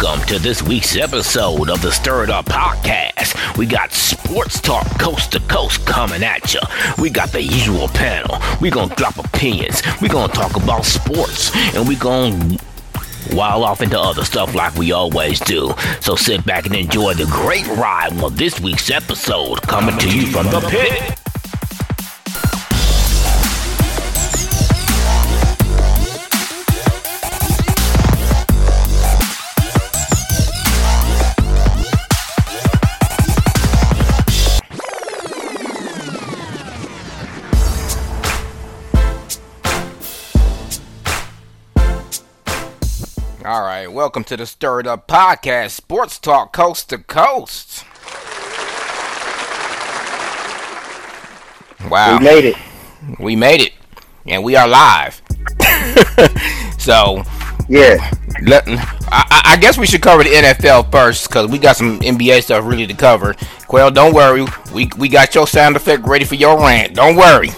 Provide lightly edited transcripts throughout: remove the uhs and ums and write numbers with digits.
welcome to this week's episode of the Stir It Up Podcast. We got sports talk coast to coast coming at you. We got the usual panel. We gonna drop opinions. We gonna talk about sports, and we gonna wild off into other stuff like we always do. So sit back and enjoy the great ride of this week's episode coming to you from the pit. All right, welcome to the Stir It Up Podcast, sports talk coast to coast. Wow. We made it. And we are live. So, yeah. I guess we should cover the NFL first, because we got some NBA stuff really to cover. Quail, don't worry. We got your sound effect ready for your rant. Don't worry.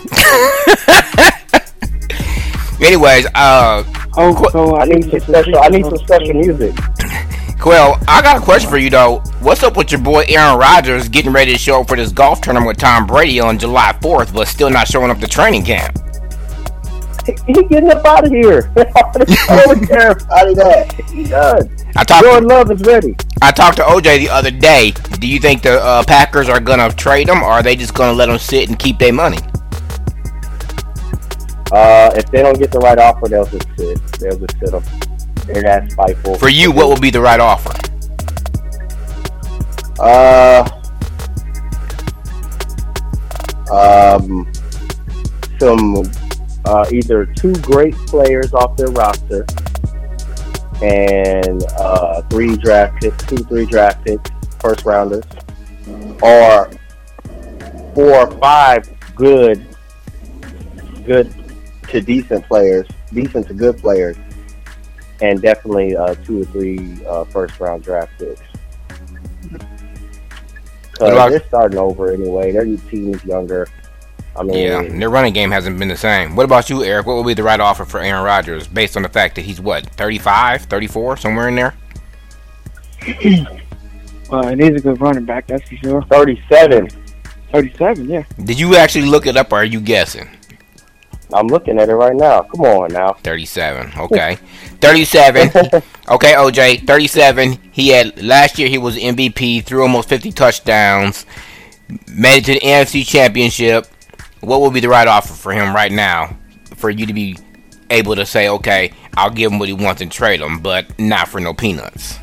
Anyways, so I need some special music. Well, I got a question for you though. What's up with your boy Aaron Rodgers getting ready to show up for this golf tournament with Tom Brady on July 4th, but still not showing up to training camp? He's getting up out of here. I don't care about that. He does. Jordan Love is ready. I talked to OJ the other day. Do you think the Packers are gonna trade him, or are they just gonna let him sit and keep their money? If they don't get the right offer, they'll just sit. They'll just sit them. They're that spiteful. For you, what would be the right offer? Some either two great players off their roster and three draft picks, first rounders, or 4 or 5 good to decent to good players, and definitely 2 or 3 first round draft picks. They're starting over anyway. Their team is younger. I mean, yeah, their running game hasn't been the same. What about you, Eric? What would be the right offer for Aaron Rodgers based on the fact that he's 35, 34, somewhere in there? And he's a good running back, that's for sure. 37, yeah. Did you actually look it up, or are you guessing? I'm looking at it right now. Come on now. 37. Okay. 37. Okay, OJ. 37. Last year he was MVP, threw almost 50 touchdowns, made it to the NFC Championship. What would be the right offer for him right now for you to be able to say, okay, I'll give him what he wants and trade him, but not for no peanuts?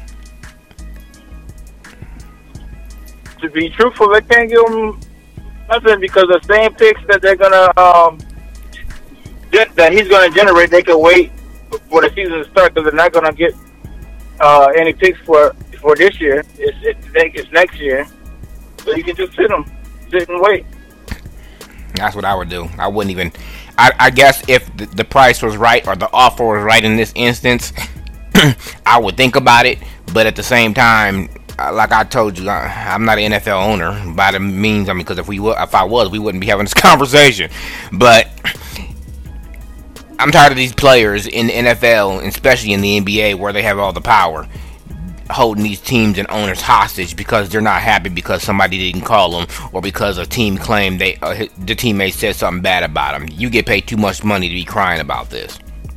To be truthful, they can't give him nothing, because the same picks that they're gonna that he's going to generate, they can wait for the season to start, because they're not going to get any picks for this year. It's next year. So you can just sit and wait. That's what I would do. I wouldn't even... I guess if the price was right, or the offer was right in this instance, I would think about it. But at the same time, like I told you, I'm not an NFL owner by the means. I mean, because if I was, we wouldn't be having this conversation. But I'm tired of these players in the NFL, especially in the NBA, where they have all the power, holding these teams and owners hostage because they're not happy because somebody didn't call them, or because a team claimed the teammate said something bad about them. You get paid too much money to be crying about this.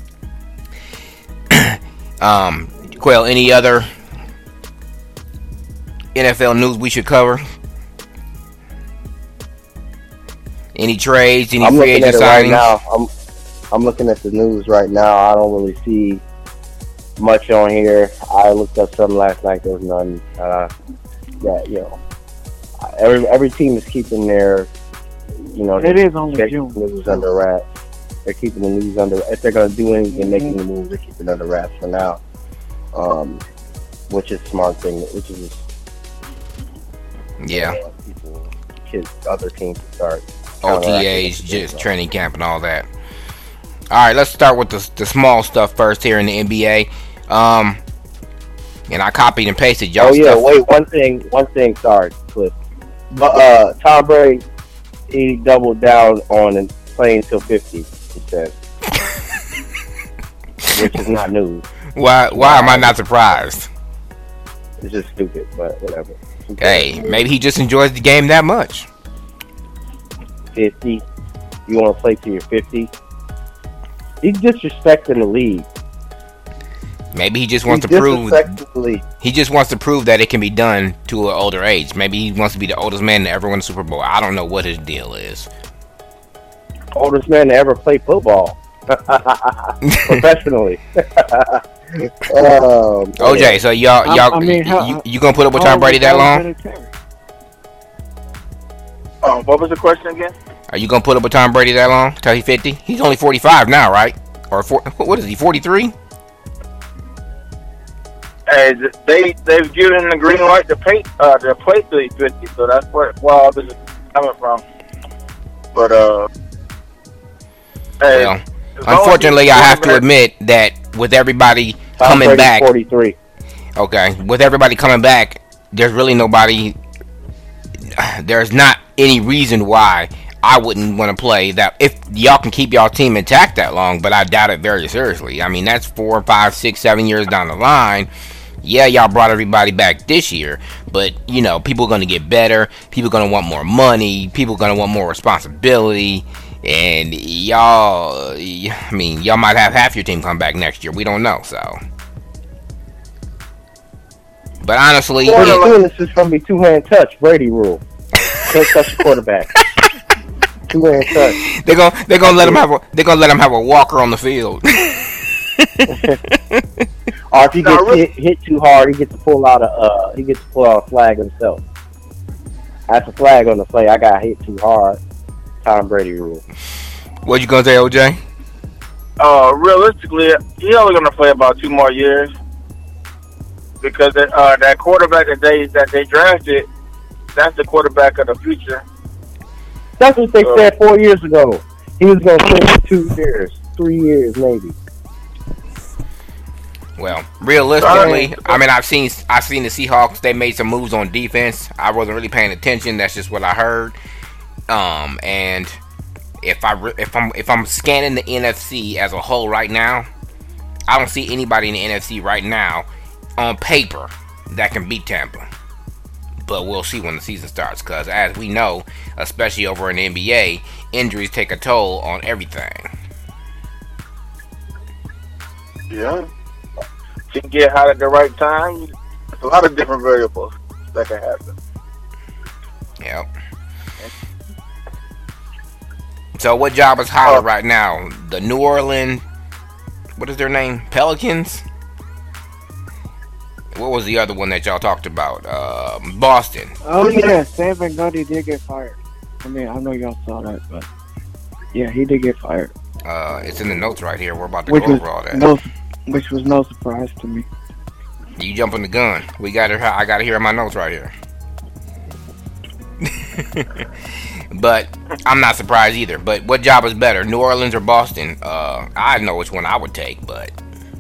Quail, any other NFL news we should cover? Any trades? Any free agent signings? Right, I'm looking at the news right now. I don't really see much on here. I looked up something last night. There was none. Every team is keeping their, it is only June. News under wraps. They're keeping the news under. If they're going to do anything, making the move, they're keeping it under wraps for now. Which is a smart thing. Which is other teams to start OTAs, just training camp and all that. All right, let's start with the small stuff first here in the NBA. And I copied and pasted y'all stuff. Wait, one thing, sorry, Cliff. But Tom Brady, he doubled down on playing till 50, he said. Which is not news. Why am I not surprised? It's just stupid, but whatever. Hey, maybe he just enjoys the game that much. 50. You want to play till you're 50? He's disrespecting the league. Maybe he just wants to prove. He just wants to prove that it can be done to an older age. Maybe he wants to be the oldest man to ever win the Super Bowl. I don't know what his deal is. Oldest man to ever play football professionally. OJ, so you gonna put up with Tom Brady that long? What was the question again? Are you gonna put up with Tom Brady that long till he's 50? He's only 45 now, right? Or what is he? 43? Hey, they've given the green light to play till he's 50, so that's where this is coming from. But hey, well, unfortunately, I have to admit that with everybody coming back, 43. Okay, with everybody coming back, there's really nobody. There's not any reason why I wouldn't want to play that if y'all can keep y'all team intact that long, but I doubt it very seriously. I mean, that's 4, 5, 6, 7 years down the line. Yeah, y'all brought everybody back this year, but you know, people are going to get better. People are going to want more money. People are going to want more responsibility. And y'all, I mean, y'all might have half your team come back next year. We don't know, so. But honestly, this is going to be two-hand touch, Brady rule. Can't touch the quarterback. Two-hand touch. They're gonna let him have a walker on the field. Or if he gets hit too hard, he gets to pull out a flag himself. That's a flag on the play. I got hit too hard. Tom Brady rule. What you gonna say, OJ? Realistically, he's only gonna play about 2 more years because that quarterback that they drafted, that's the quarterback of the future. That's what they said 4 years ago. He was gonna play for 2 years, 3 years, maybe. Well, realistically, I mean, I've seen the Seahawks. They made some moves on defense. I wasn't really paying attention. That's just what I heard. And if I'm scanning the NFC as a whole right now, I don't see anybody in the NFC right now on paper that can beat Tampa. But we'll see when the season starts, because as we know, especially over in the NBA, injuries take a toll on everything. Yeah. If you can get hot at the right time, there's a lot of different variables that can happen. Yep. So what job is hotter right now? The New Orleans, what is their name? Pelicans? What was the other one that y'all talked about? Boston. Oh yeah, Stan Van Gundy did get fired. I mean, I know y'all saw that, but yeah, he did get fired. It's in the notes right here. We're about to go over all that. Which was no surprise to me. You jumping the gun. I got to hear my notes right here. But I'm not surprised either. But what job is better, New Orleans or Boston? I know which one I would take, but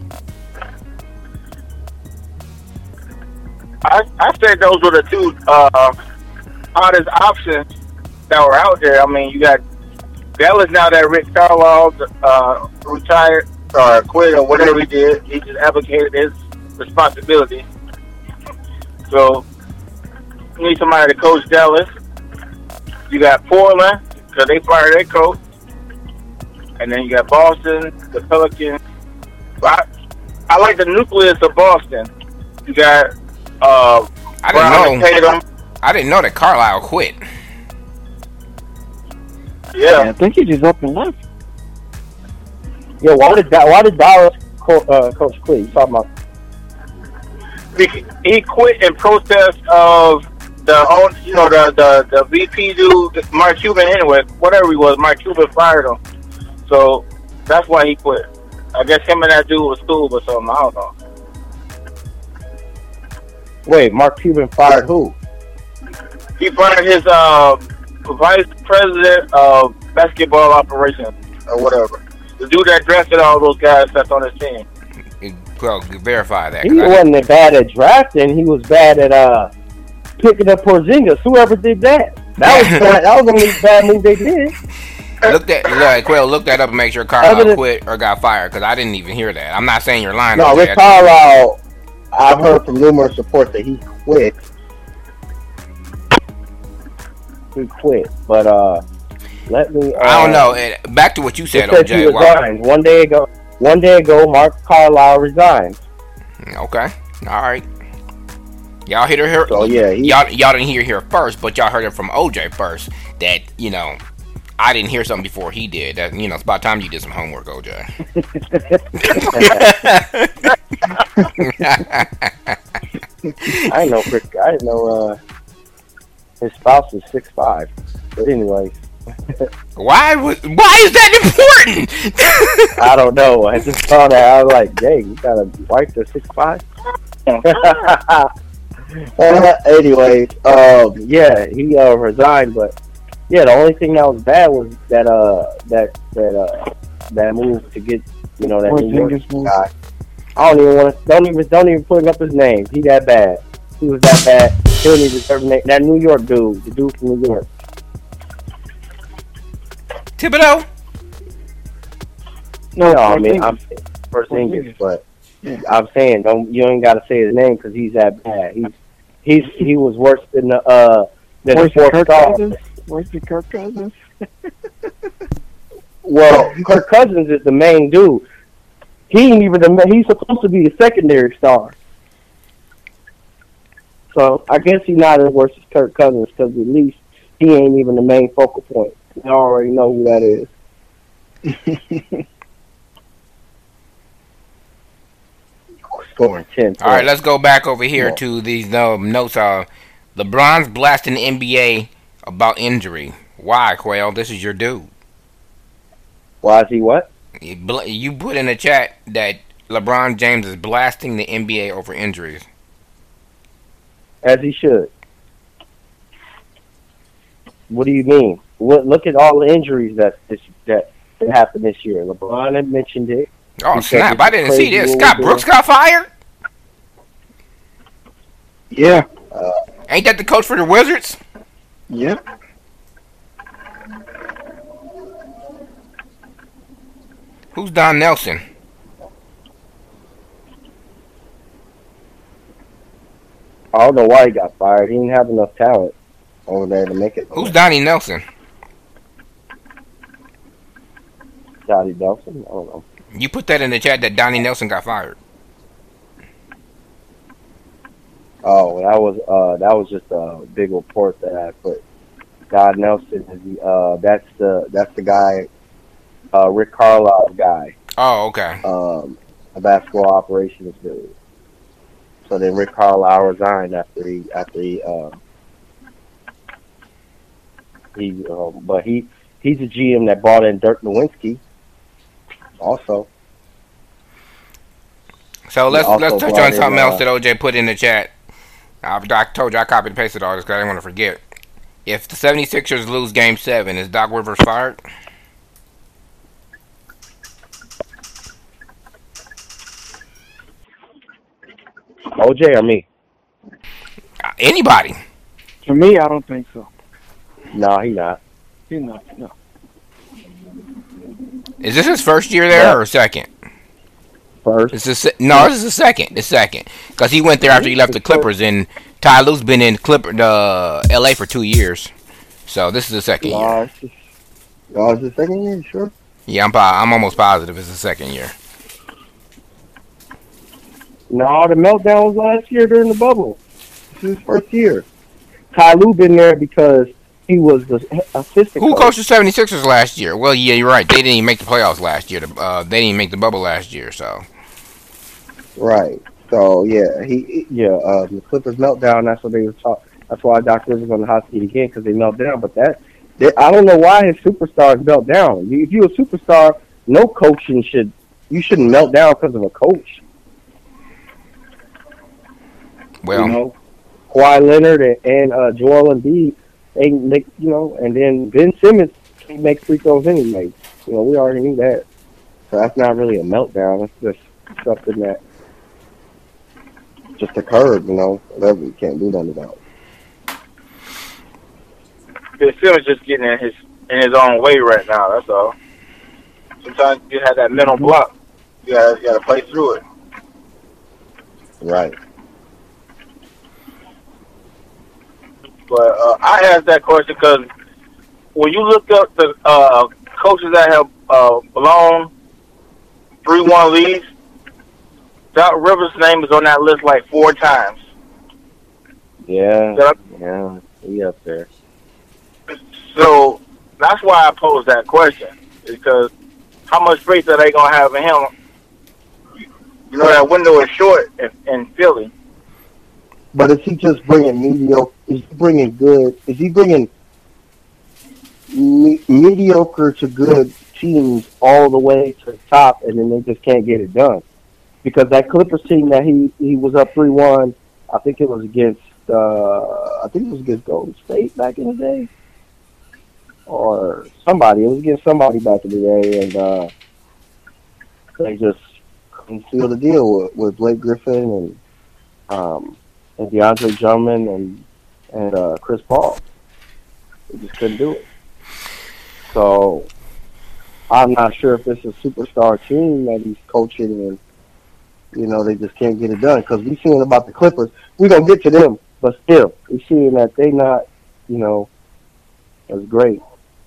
I said those were the two hottest options that were out there. I mean, you got Dallas now that Rick Carlisle retired or quit or whatever he did. He just abdicated his responsibility. So you need somebody to coach Dallas. You got Portland because they fired their coach, and then you got Boston, the Pelicans. I like the nucleus of Boston. You got I didn't know that Carlisle quit. Yeah, I think he just up and left. Yeah, why did Dallas coach quit? You talking about? He quit in protest of the VP dude, Mark Cuban. Anyway, whatever he was, Mark Cuban fired him. So that's why he quit. I guess him and that dude was cool or something. I don't know. Wait, Mark Cuban fired who? He fired his vice president of basketball operations or whatever. The dude that drafted all those guys that's on his team. Well, verify that. He wasn't bad at drafting. He was bad at picking up Porzingis. Whoever did that. That was the only bad move they did. Look that up and make sure Carlisle quit or got fired, because I didn't even hear that. I'm not saying you're lying. No, Rick Carlisle I've heard from numerous reports that he quit. He quit, but let me. I don't know. Back to what you said, OJ. He resigned. One day ago, Mark Carlisle resigned. Okay, all right. Y'all heard it here. So yeah, y'all didn't hear it here first, but y'all heard it from OJ first. That I didn't hear something before he did. That it's about time you did some homework, OJ. I didn't know his spouse was 6'5". But anyways. Why is that important? I don't know. I just saw that. I was like, dang, you got a wife that's 6'5"? Anyways, yeah, he resigned, but yeah, the only thing that was bad was that move to get that New York guy. I don't even put up his name. He that bad. He was that bad. He don't even deserve name. That New York dude, the dude from New York. Thibodeau? No, I mean I'm first English, but yeah. I'm saying you ain't got to say his name because he's that bad. He was worse than the fourth star. Where's the Kirk Cousins? Well, Kirk Cousins is the main dude. He ain't even he's supposed to be a secondary star. So I guess he's not as worse as Kirk Cousins because at least he ain't even the main focal point. You already know who that is. Scoring 10. All right, let's go back over here to these notes. LeBron's blasting the NBA about injury. Why, Quail? This is your dude. Why is he what? You put in the chat that LeBron James is blasting the NBA over injuries. As he should. What do you mean? Look at all the injuries that happened this year. LeBron had mentioned it. Oh, snap. I didn't see this. Scott Brooks got fired? Yeah. Ain't that the coach for the Wizards? Yep. Who's Don Nelson? I don't know why he got fired. He didn't have enough talent over there to make it. Who's Donnie Nelson? Donnie Nelson? I don't know. You put that in the chat that Donnie Nelson got fired. Oh, that was just a big report that I put. Don Nelson is that's the guy, Rick Carlisle's guy. Oh, okay. A basketball operations dude. So then Rick Carlisle resigned after he but he's a GM that brought in Dirk Nowitzki. Also. So let's touch on something else that OJ put in the chat. I told you I copied and pasted all this because I didn't want to forget. If the 76ers lose Game 7, is Doc Rivers fired? OJ or me? Anybody. For me, I don't think so. No, he's not. He's not, no. Is this his first year there or second? First. This is the second. The second. Because he went there after he left the Clippers, and Ty Lue's been in LA for 2 years. So this is the second year. Oh, it's the second year, sure? Yeah, I'm almost positive it's the second year. No, the meltdown was last year during the bubble. This is his first year. Ty Lue been there because he was the assistant Who coached the 76ers last year? Well, yeah, you're right. They didn't even make the playoffs last year. They didn't even make the bubble last year, so. Right. So, yeah, the Clippers meltdown, that's what they were talking. That's why Doc Rivers on the hot seat again, because they melt down. But I don't know why his superstars melt down. If you're a superstar, no coaching you shouldn't melt down because of a coach. Well, Kawhi Leonard and Joel Embiid, they make, and then Ben Simmons can't make free throws anyway. We already knew that. So that's not really a meltdown. That's just something that just occurred, whatever. You can't do nothing about. Ben Simmons just getting in his own way right now. That's all. Sometimes you have that mental block. You gotta play through it. Right. But I asked that question because when you look up the coaches that have blown 3-1 leads, Doc Rivers' name is on that list like 4 times. Yeah. Yeah. He up there. So that's why I posed that question, because how much faith are they gonna have in him? You know, that window is short in Philly. But is he just bringing mediocre? Is he bringing good? Is he bringing mediocre to good teams all the way to the top, and then they just can't get it done? Because that Clippers team that he was up 3-1, I think it was against Golden State back in the day, or somebody. It was against somebody back in the day, and they just couldn't seal the deal with Blake Griffin and DeAndre Drummond and Chris Paul. They just couldn't do it. So I'm not sure if it's a superstar team that he's coaching, and they just can't get it done. Because we seeing about the Clippers, we're gonna get to them, but still, we're seeing that they not, as great.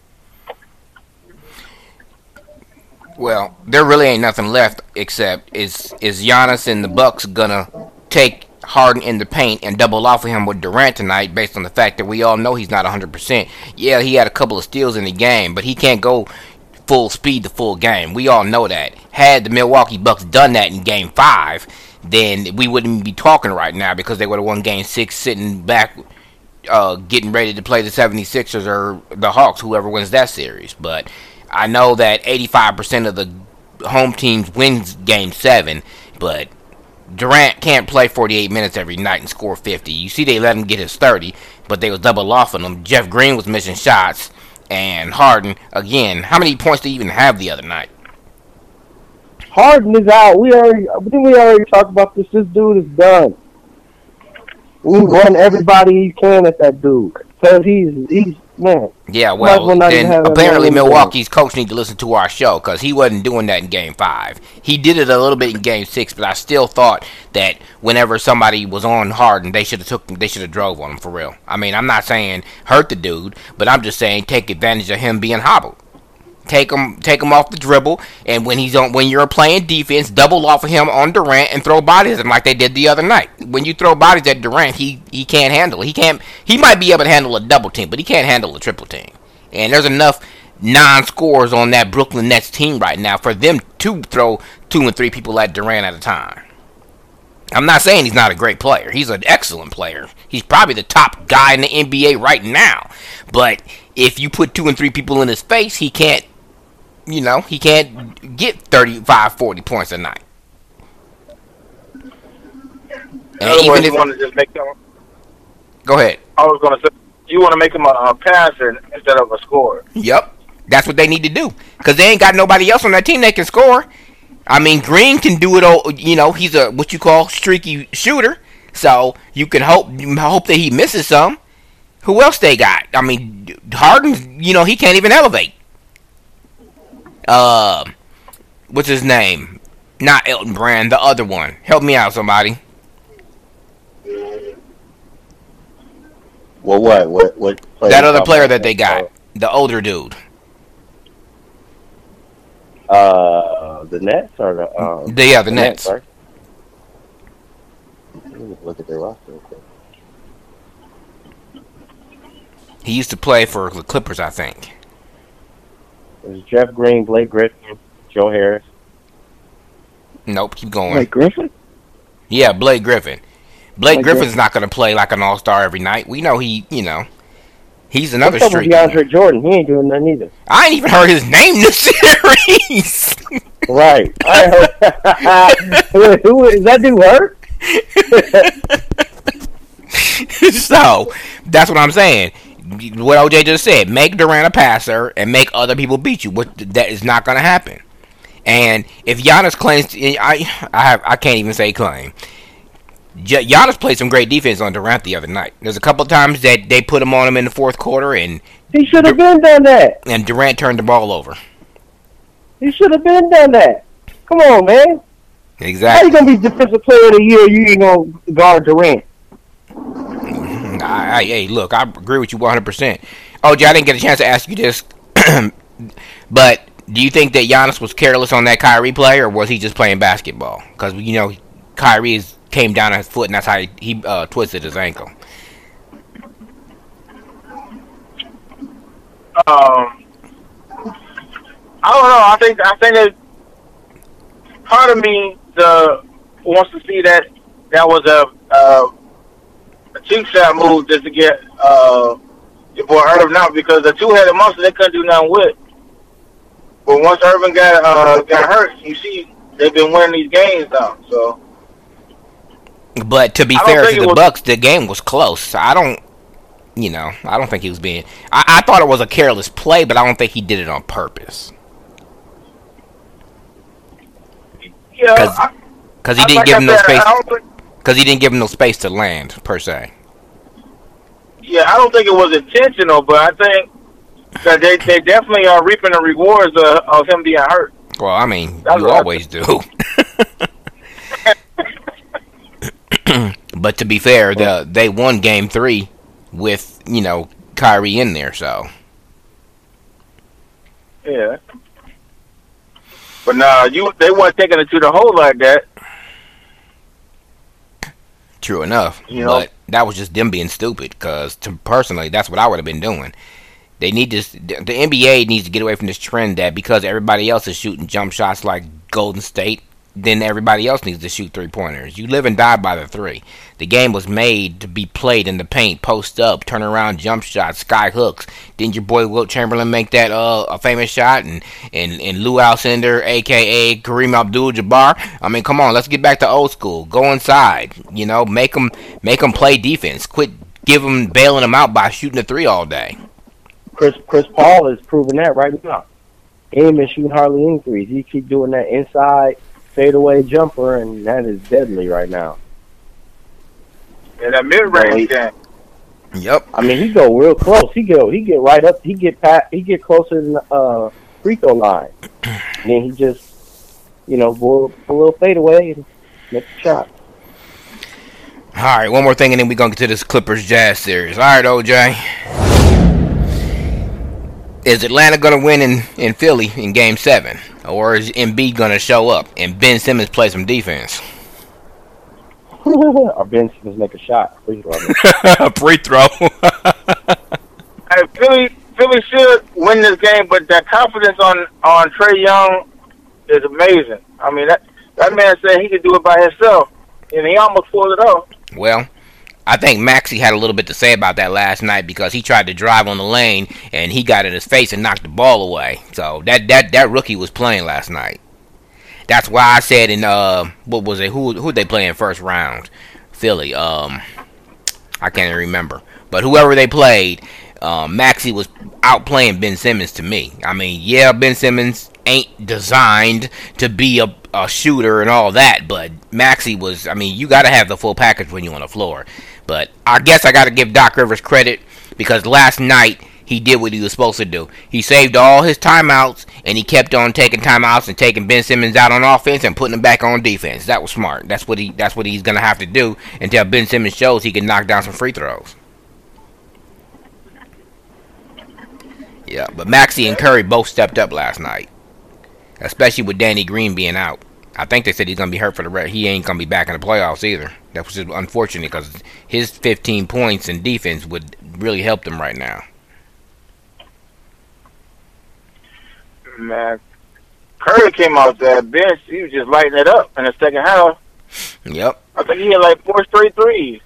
Well, there really ain't nothing left except is Giannis and the Bucks gonna take Harden in the paint and double off of him with Durant tonight, based on the fact that we all know he's not 100%. Yeah, he had a couple of steals in the game, but he can't go full speed the full game. We all know that. Had the Milwaukee Bucks done that in Game 5, then we wouldn't be talking right now, because they would have won Game 6 sitting back getting ready to play the 76ers or the Hawks, whoever wins that series. But I know that 85% of the home teams wins Game 7, but Durant can't play 48 minutes every night and score 50. You see, they let him get his 30, but they was double offing him. Jeff Green was missing shots, and Harden, again, how many points did he even have the other night? Harden is out. We already talked about this. This dude is done. We run everybody he can at that dude, because he's man. Yeah, well, then apparently Milwaukee's coach need to listen to our show, because he wasn't doing that in Game 5. He did it a little bit in Game 6, but I still thought that whenever somebody was on Harden, they should have drove on him for real. I mean, I'm not saying hurt the dude, but I'm just saying take advantage of him being hobbled. Take him off the dribble, and when you're playing defense, double off of him on Durant and throw bodies at him like they did the other night. When you throw bodies at Durant, he can't handle it. He might be able to handle a double team, but he can't handle a triple team. And there's enough non-scorers on that Brooklyn Nets team right now for them to throw 2 and 3 people at Durant at a time. I'm not saying he's not a great player. He's an excellent player. He's probably the top guy in the NBA right now. But if you put 2 and 3 people in his face, he can't get 35, 40 points a night. And even if you want to just make him, go ahead. I was going to say, you want to make him a passer instead of a scorer. Yep, that's what they need to do, because they ain't got nobody else on that team that can score. I mean, Green can do it all. He's a what you call streaky shooter, so you can hope that he misses some. Who else they got? I mean, Harden, he can't even elevate. What's his name? Not Elton Brand, the other one. Help me out, somebody. Well, what that other player that they got, the older dude. The Nets or the Nets. Right? Let me look at their roster real quick. He used to play for the Clippers, I think. There's Jeff Green, Blake Griffin, Joe Harris. Nope, keep going. Blake Griffin? Yeah, Blake Griffin. Blake Griffin's not going to play like an all-star every night. We know he's another streak. DeAndre Jordan, he ain't doing nothing either. I ain't even heard his name this series. Right. I heard. Who is that dude hurt? So, that's what I'm saying. What OJ just said, make Durant a passer and make other people beat you. That is not going to happen. And if Giannis claims, I can't even say claim. Giannis played some great defense on Durant the other night. There's a couple of times that they put him on him in the fourth quarter, and he should have been done that. And Durant turned the ball over. He should have been done that. Come on, man. How Exactly. you gonna be defensive player of the year? You ain't gonna guard Durant. Hey, look, I agree with you 100%. OJ, I didn't get a chance to ask you this, but do you think that Giannis was careless on that Kyrie play, or was he just playing basketball? Because Kyrie came down on his foot, and that's how he twisted his ankle. I don't know. I think that part of me wants to see that was a cheap shot move just to get your boy Irvin out, because the two-headed monster they couldn't do nothing with. But once Irvin got hurt, you see they've been winning these games now. So, But to be fair to the Bucks, the game was close. I don't think he was being. I thought it was a careless play, but I don't think he did it on purpose. Yeah, because he didn't give him no space. Because he didn't give him no space to land per se. Yeah, I don't think it was intentional, but I think that they definitely are reaping the rewards of him being hurt. Well, I mean, you always do. But to be fair, they won Game 3 with Kyrie in there, so yeah. But nah, they weren't taking it to the hole like that. True enough, but that was just them being stupid. Because personally, that's what I would have been doing. They need this. The NBA needs to get away from this trend that because everybody else is shooting jump shots like Golden State, then everybody else needs to shoot 3-pointers. You live and die by the three. The game was made to be played in the paint, post up, turn around, jump shots, sky hooks. Didn't your boy Wilt Chamberlain make that a famous shot? And Lou Alcindor, a.k.a. Kareem Abdul-Jabbar? I mean, come on, let's get back to old school. Go inside. Make them play defense. Quit bailing them out by shooting a three all day. Chris Paul is proving that right now. He ain't been shooting hardly any threes. He keep doing that inside fadeaway jumper, and that is deadly right now. Yeah, that mid-range game. Yep. I mean, he go real close. He get right up. He get closer than the free throw line. And then he just, go a little fadeaway and make the shot. All right, one more thing, and then we're going to get to this Clippers Jazz series. All right, OJ. Is Atlanta going to win in Philly in Game 7? Or is Embiid going to show up and Ben Simmons play some defense? Or Ben Simmons make a shot. Free throw. Free throw. Philly should win this game, but that confidence on Trae Young is amazing. I mean, that man said he could do it by himself, and he almost pulled it off. Well, I think Maxey had a little bit to say about that last night because he tried to drive on the lane and he got in his face and knocked the ball away. So that rookie was playing last night. That's why I said in what was it? Who they play in first round? Philly. I can't even remember. But whoever they played, Maxey was outplaying Ben Simmons to me. I mean, yeah, Ben Simmons ain't designed to be a shooter and all that, but Maxey was. I mean, you got to have the full package when you're on the floor. But I guess I got to give Doc Rivers credit because last night he did what he was supposed to do. He saved all his timeouts and he kept on taking timeouts and taking Ben Simmons out on offense and putting him back on defense. That was smart. That's what he's gonna have to do until Ben Simmons shows he can knock down some free throws. Yeah, but Maxey and Curry both stepped up last night, especially with Danny Green being out. I think they said he's gonna be hurt for the rest. He ain't gonna be back in the playoffs either. That was just unfortunate because his 15 points in defense would really help them right now. Man, Curry came out that bench. He was just lighting it up in the second half. Yep. I think he had like 4 straight threes.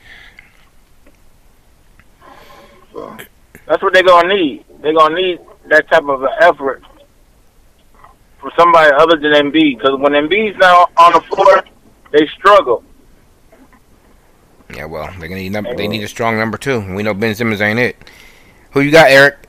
So that's what they're gonna need. They're gonna need that type of effort from somebody other than Embiid. Because when Embiid's now on the floor, they struggle. Yeah, well, they're gonna need they need a strong number two. We know Ben Simmons ain't it. Who you got, Eric?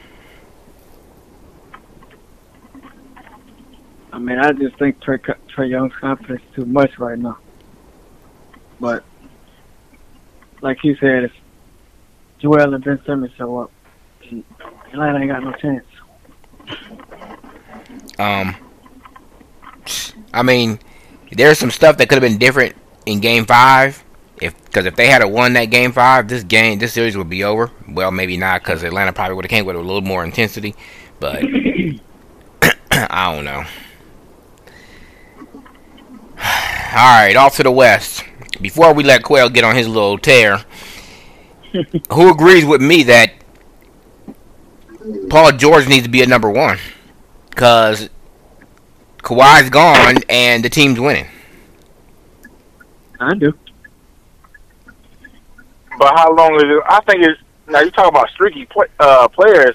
I mean, I just think Trae Young's confidence is too much right now. But like you said, if Joel and Ben Simmons show up, Atlanta ain't got no chance. I mean, there's some stuff that could have been different in Game 5. Because if they had won that Game 5, this series would be over. Well, maybe not, because Atlanta probably would have came with a little more intensity. But I don't know. All right, off to the West. Before we let Quail get on his little tear, who agrees with me that Paul George needs to be a number one? Because Kawhi's gone and the team's winning. I do. But how long is it? I think it's now. You talk about streaky players.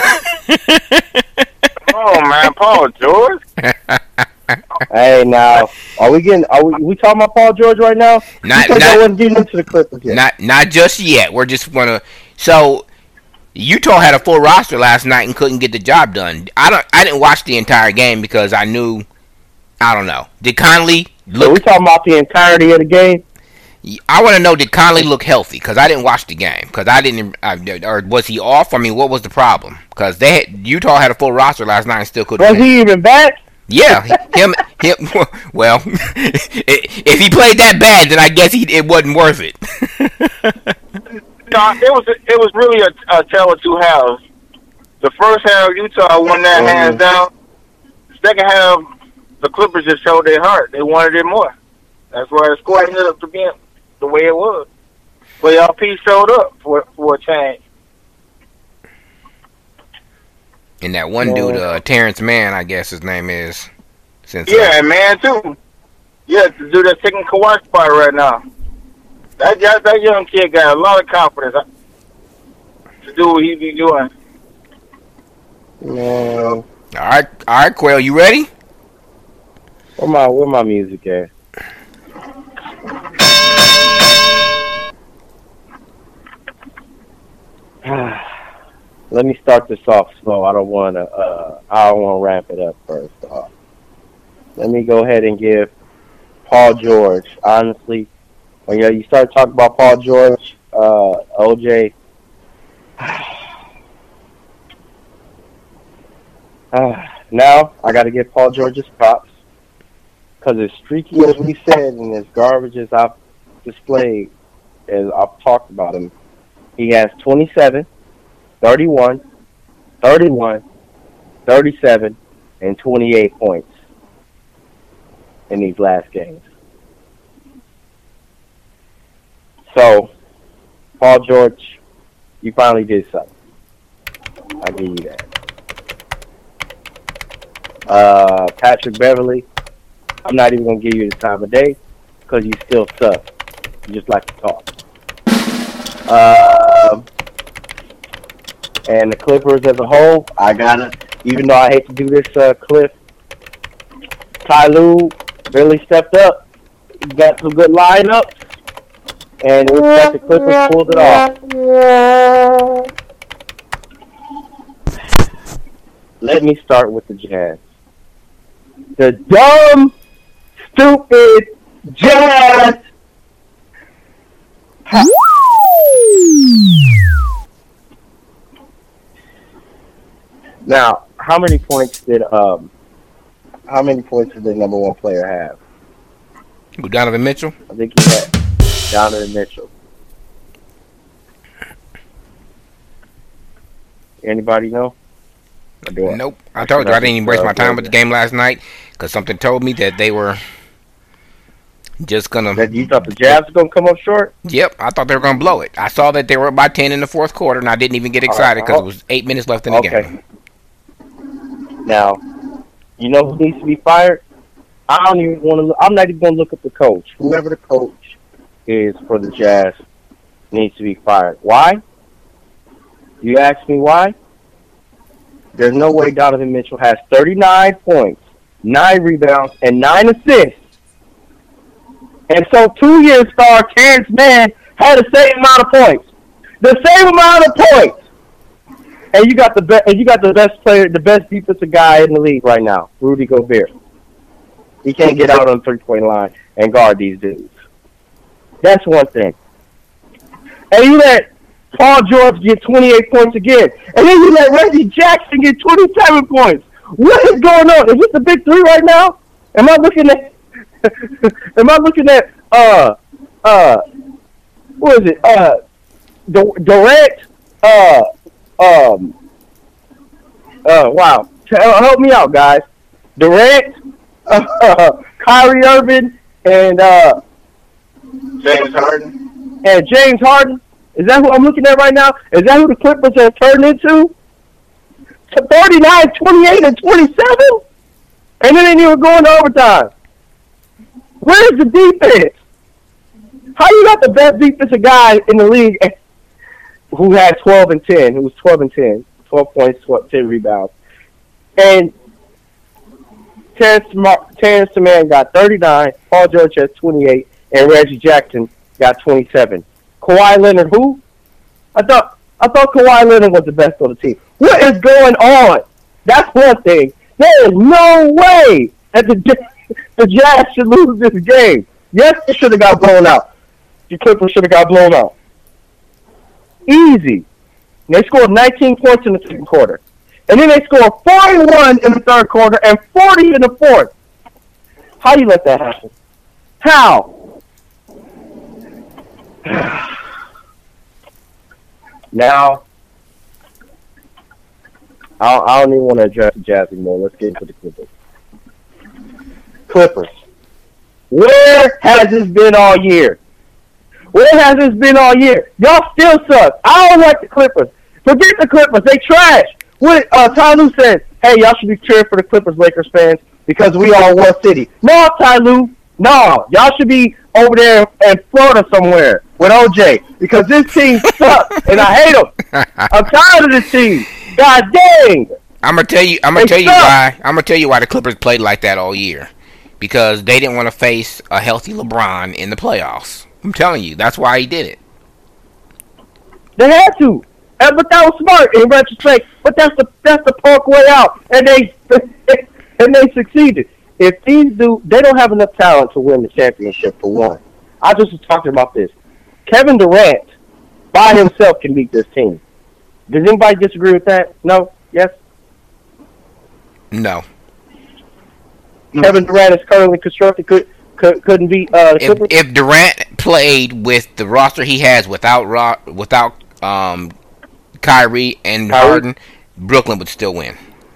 Oh man, Paul George. Hey, now are we talking about Paul George right now? Not I wasn't getting into the Clippers yet. Not just yet. We're just gonna. So Utah had a full roster last night and couldn't get the job done. I didn't watch the entire game because I knew. I don't know. Did Conley look? So we talking about the entirety of the game? I want to know, did Conley look healthy? Because I didn't watch the game. Because I didn't, or was he off? I mean, what was the problem? Because Utah had a full roster last night and still couldn't. Was he even back? Yeah, him. Well, if he played that bad, then I guess it wasn't worth it. No, it was really a tale of two halves. The first half, Utah won that hands down. Second half, the Clippers just showed their heart. They wanted it more. That's why the score ended up to being the way it was. But LP showed up for a change. And that one dude, Terrence Mann, I guess his name is. Yeah, man, too. Yeah, the dude that's taking Kawhi's spot right now. That young kid got a lot of confidence to do what he be doing. No. All right, Quail, you ready? Where my music at? Let me start this off slow. I don't want to ramp it up first off. Let me go ahead and give Paul George. Honestly, when you start talking about Paul George, OJ, now I got to give Paul George his props because as streaky as we said and as garbage as I've displayed, as I've talked about him, he has 27, 31, 31, 37, and 28 points in these last games. So, Paul George, you finally did something. I'll give you that. Patrick Beverly, I'm not even going to give you the time of day because you still suck. You just like to talk. And the Clippers as a whole, even though I hate to do this, Cliff, Ty Lue really stepped up. He got some good lineups, and it looks like the Clippers pulled it off. Let me start with the Jazz. The dumb, stupid Jazz. Now, how many points did the number one player have? Donovan Mitchell? I think he had Donovan Mitchell. Anybody know? Nope. I told you I didn't even waste my time with the game last night because something told me that they were just gonna. That you thought the Jazz were gonna come up short? Yep, I thought they were gonna blow it. I saw that they were up by 10 in the fourth quarter, and I didn't even get excited because it was 8 minutes left in the game. Now, you know who needs to be fired? I don't even want to. I'm not even gonna look at the coach. Whoever the coach is for the Jazz needs to be fired. Why? You ask me why? There's no way Donovan Mitchell has 39 points, 9 rebounds, and 9 assists. And so 2-year star Terrence Mann had the same amount of points. The same amount of points. And you got the best player, the best defensive guy in the league right now, Rudy Gobert. He can't get out on the 3-point line and guard these dudes. That's one thing. And you let Paul George get 28 points again. And then you let Reggie Jackson get 27 points. What is going on? Is this the big three right now? Am I looking at Am I looking at what is it? Durant. Wow. Help me out, guys. Durant, Kyrie Irving, and James Harden. And James Harden. Is that who I'm looking at right now? Is that who the Clippers have turned into? 39, 28, and 27? And then they were going to overtime. Where's the defense? How you got the best defensive guy in the league who had 12 and 10, who was 12 and 10, 12 points, 10 rebounds. And Terrence Mann got 39, Paul George has 28, and Reggie Jackson got 27. Kawhi Leonard, who? I thought Kawhi Leonard was the best on the team. What is going on? That's one thing. There is no way that the Jazz should lose this game. Yes, they should have got blown out. The Clippers should have got blown out. Easy. And they scored 19 points in the second quarter. And then they scored 41 in the third quarter and 40 in the fourth. How do you let that happen? How? Now, I don't even want to address the Jazz anymore. Let's get into the Clippers. Clippers. Where has this been all year? Where has this been all year? Y'all still suck. I don't like the Clippers. Forget the Clippers. They trash. What Ty Lue said, hey, y'all should be cheering for the Clippers, Lakers fans, because we are one city. No, Ty Lue. No. Y'all should be over there in Florida somewhere with OJ, because this team sucks, and I hate them. I'm tired of this team. God dang. I'm gonna tell you why the Clippers played like that all year. Because they didn't want to face a healthy LeBron in the playoffs. I'm telling you, that's why he did it. They had to. But that was smart in retrospect. But that's the Punk way out. And they succeeded. If these they don't have enough talent to win the championship for one. I just was talking about this. Kevin Durant by himself can beat this team. Does anybody disagree with that? No? Yes? No. Kevin Durant is currently constructed. Couldn't beat if Durant played with the roster he has without Kyrie and Harden, Brooklyn would still win.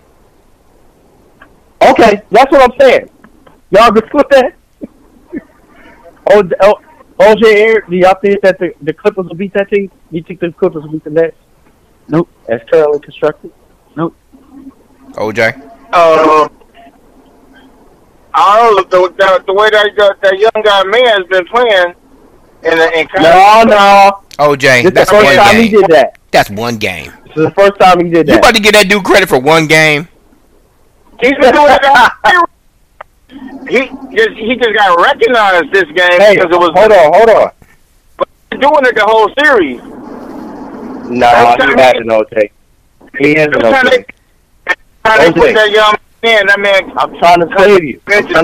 Okay, that's what I'm saying. Y'all agree with that? OJ Eric, do y'all think that the Clippers will beat that team? You think the Clippers will beat the Nets? Nope. As currently constructed? Nope. OJ? I don't know the way that young guy man has been playing. No. OJ, that's the first time he did that. That's one game. This is the first time he did that. You about to give that dude credit for one game? He's been doing that. He just got recognized this game because it was. Hold on. But he's doing it the whole series. No, he hasn't, OJ. He hasn't, OJ. Trying to put that young man, I'm trying to save you.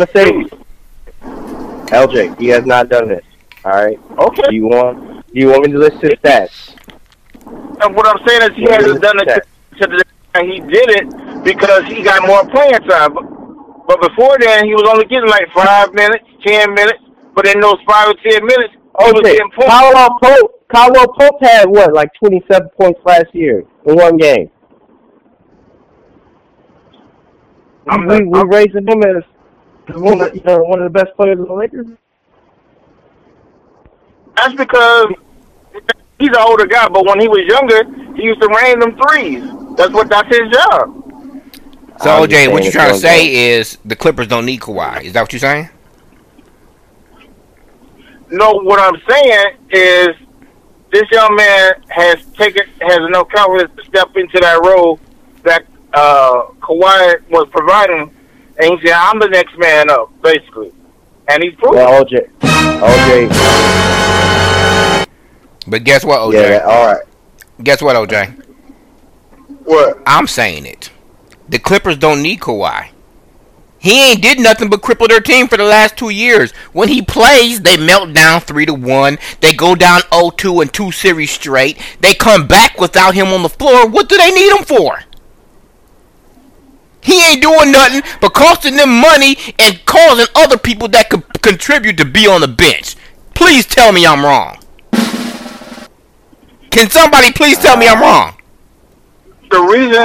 LJ, he has not done this. All right. Okay. Do you want me to list his stats? And what I'm saying is he hasn't done it to the he did it because he got more playing time. But before then, he was only getting like 5 minutes, 10 minutes. But in those 5 or 10 minutes, he was getting points. Caldwell Pope had what, like 27 points last year in one game. We're raising him as one of the best players in the Lakers. That's because he's an older guy, but when he was younger, he used to rain them threes. That's his job. So, OJ, what you're trying to say is the Clippers don't need Kawhi. Is that what you're saying? No, what I'm saying is this young man has enough confidence to step into that role that Kawhi was providing, and he said, "I'm the next man up," basically, and he's proven. Well, OJ. But guess what, OJ? Yeah, all right. Guess what, OJ? What? I'm saying it. The Clippers don't need Kawhi. He ain't did nothing but cripple their team for the last 2 years. When he plays, they melt down 3-1. They go down 0-2 in 2 series straight. They come back without him on the floor. What do they need him for? He ain't doing nothing but costing them money and causing other people that could contribute to be on the bench. Please tell me I'm wrong. Can somebody please tell me I'm wrong? The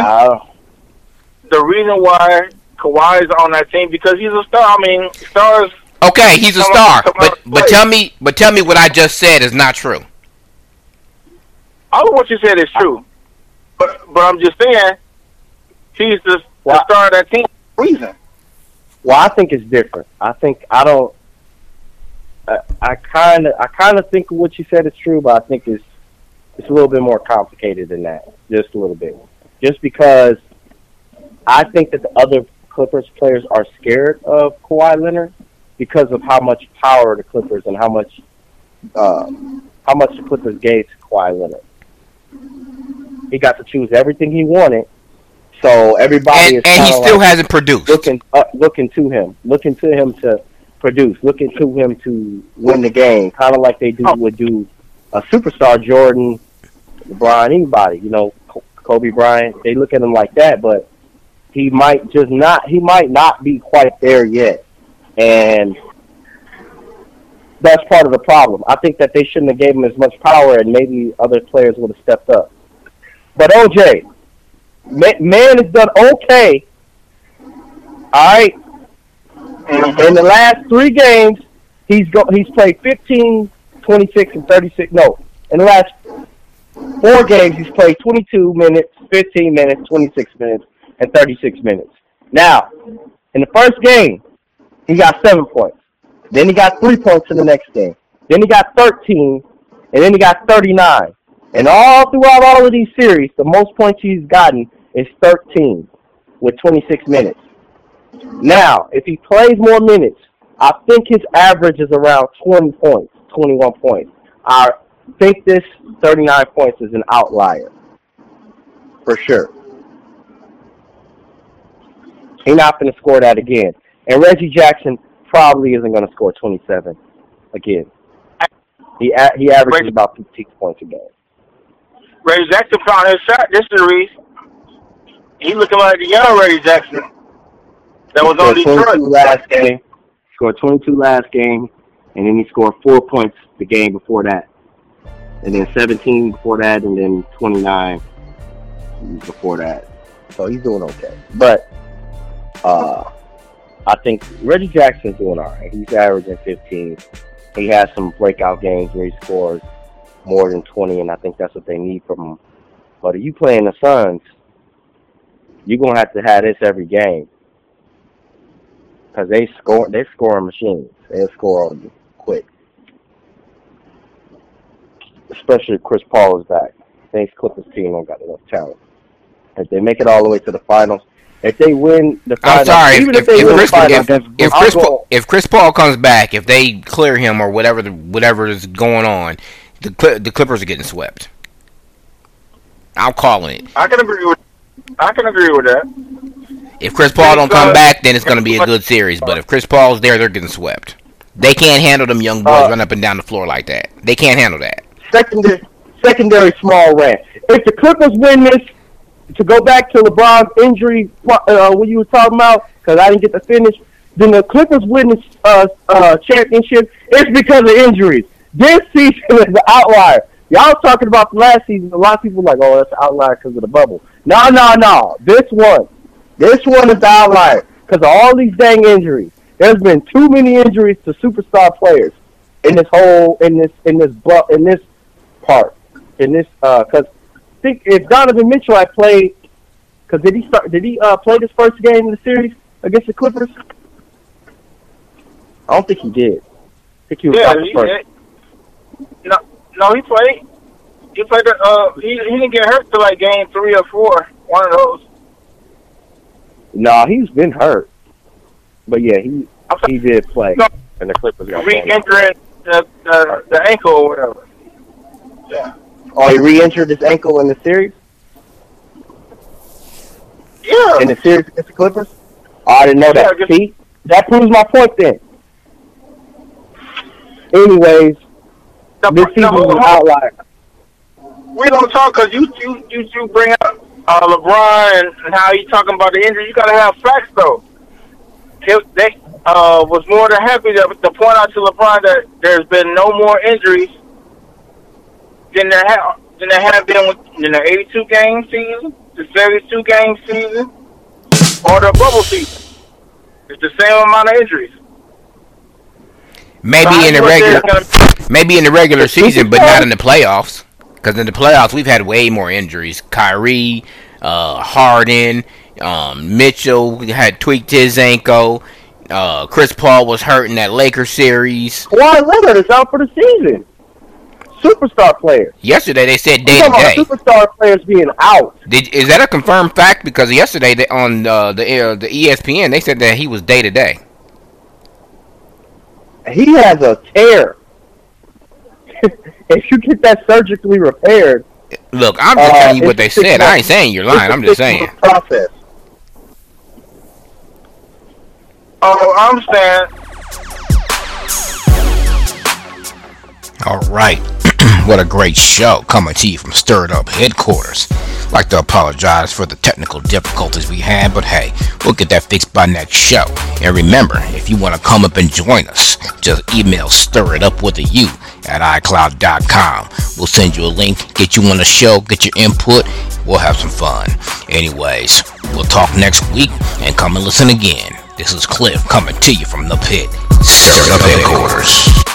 reason why Kawhi is on that team because he's a star. I mean, stars. Okay, he's a star, but tell me what I just said is not true. All of what you said is true, but I'm just saying he's the star of that team. Reason. Well, I think it's different. I kind of think what you said is true, but I think it's a little bit more complicated than that. Just a little bit. Just because I think that the other Clippers players are scared of Kawhi Leonard because of how much power the Clippers and how much the Clippers gave to Kawhi Leonard. He got to choose everything he wanted, so everybody and he still hasn't produced. Looking to him to produce, looking to him to win the game, kind of like they would do a superstar Jordan, LeBron, anybody, Kobe Bryant. They look at him like that, but he might not be quite there yet, and that's part of the problem. I think that they shouldn't have gave him as much power, and maybe other players would have stepped up. But OJ, man has done okay. All right. In the last 3 games, he's played 15, 26, and 36. No, in the last 4 games, he's played 22 minutes, 15 minutes, 26 minutes, and 36 minutes. Now, in the first game, he got 7 points. Then he got 3 points in the next game. Then he got 13, and then he got 39. And all throughout all of these series, the most points he's gotten is 13 with 26 minutes. Now, if he plays more minutes, I think his average is around 20 points, 21 points. I think this 39 points is an outlier, for sure. He's not going to score that again. And Reggie Jackson probably isn't going to score 27 again. He averages about 15 points a game. Reggie Jackson found his shot this series. He looking like the young Reggie Jackson. That was on Detroit. Scored 22 last game, and then he scored 4 points the game before that. And then 17 before that, and then 29 before that. So he's doing okay. But I think Reggie Jackson's doing all right. He's averaging 15. He has some breakout games where he scores more than 20, and I think that's what they need from him. But if you playing the Suns, you're going to have this every game. Because they're scoring machines. They'll score on you quick. Especially if Chris Paul is back. Thanks, Clippers team don't got enough talent. If they make it all the way to the finals, if they win the finals, I'm sorry. If Chris Paul comes back, if they clear him or whatever is going on, the Clippers are getting swept. I'm calling it. I can agree with that. If Chris Paul don't come back, then it's going to be a good series. But if Chris Paul's there, they're getting swept. They can't handle them young boys running up and down the floor like that. They can't handle that. Secondary small rant. If the Clippers win this, to go back to LeBron's injury, what you were talking about, because I didn't get to finish, then the Clippers win this championship, it's because of injuries. This season is the outlier. Y'all talking about the last season, a lot of people are like, oh, that's an outlier because of the bubble. No. This one is the outlier because of all these dang injuries. There's been too many injuries to superstar players in this part. Because think if Donovan Mitchell had played, because did he play this first game in the series against the Clippers? I don't think he did. I think he was out the first. No, he played. He played. He didn't get hurt till like game 3 or 4. One of those. No, he's been hurt. But yeah, he did play. No, and the Clippers got re-injured the ankle or whatever. Yeah. Oh, he re-injured his ankle in the series? Yeah. In the series against the Clippers? Oh, I didn't know that. See? That proves my point then. Anyways, this season was an outlier. We don't talk because you bring up LeBron and how he's talking about the injury. You gotta have facts though. They was more than happy to point out to LeBron that there's been no more injuries than there have been in the 82 game season, the 72 game season, or the bubble season. It's the same amount of injuries. Maybe in the regular season, but not in the playoffs. Because in the playoffs, we've had way more injuries. Kyrie, Harden, Mitchell had tweaked his ankle. Chris Paul was hurt in that Lakers series. Kawhi Leonard is out for the season. Superstar player. Yesterday they said day to day. Superstar players being out. Is that a confirmed fact? Because yesterday on the ESPN they said that he was day to day. He has a tear. If you get that surgically repaired. Look, I'm just telling you what they said. I ain't saying you're lying. I'm just saying. Process. Oh, I'm saying. All right. What a great show coming to you from Stirred Up headquarters. Like to apologize for the technical difficulties we had, but hey, we'll get that fixed by next show. And remember, if you want to come up and join us, just email stirritupwithayou@icloud.com. We'll send you a link, get you on the show, get your input. We'll have some fun. Anyways, we'll talk next week and come and listen again. This is Cliff coming to you from the pit. Stirred Up headquarters.